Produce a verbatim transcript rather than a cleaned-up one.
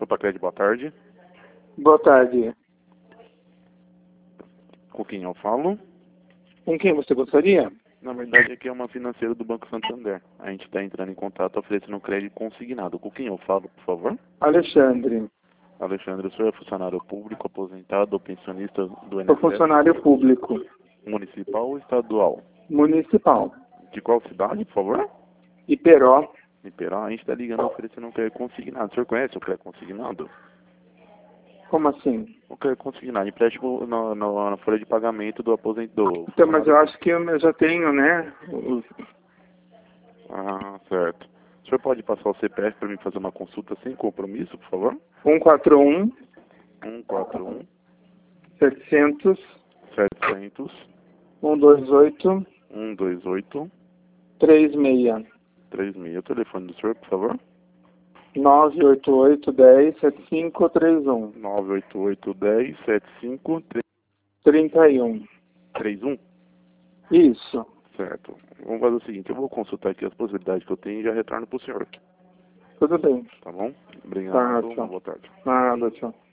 Consulta Crédito, boa tarde. Boa tarde. Com quem eu falo? Com quem você gostaria? Na verdade, aqui é uma financeira do Banco Santander. A gente está entrando em contato oferecendo crédito consignado. Com quem eu falo, por favor? Alexandre. Alexandre, o senhor é funcionário público, aposentado ou pensionista do Sou I N S S? funcionário público. Municipal ou estadual? Municipal. De qual cidade, por favor? Iperó. Iperó. A gente está ligando oferecendo um crédito consignado. O senhor conhece o crédito consignado? Como assim? O crédito consignado, empréstimo na, na, na folha de pagamento do aposentado. Então, mas eu acho que eu já tenho, né? os- Ah, certo. O senhor pode passar o C P F para mim fazer uma consulta sem compromisso, por favor? um quatro um, um quatro um, setecentos, setecentos, um dois oito, um dois oito, três seis. três seis. O telefone do senhor, por favor? nove oito oito, dez, setenta e cinco, trinta e um. nove oito oito, dez, setenta e cinco, trinta e um. trinta e um. Isso. Certo. Vamos fazer o seguinte, eu vou consultar aqui as possibilidades que eu tenho e já retorno para o senhor. Tudo bem. Tá bom? Tá, Obrigado. Uma tchau. boa tarde. Nada, tchau.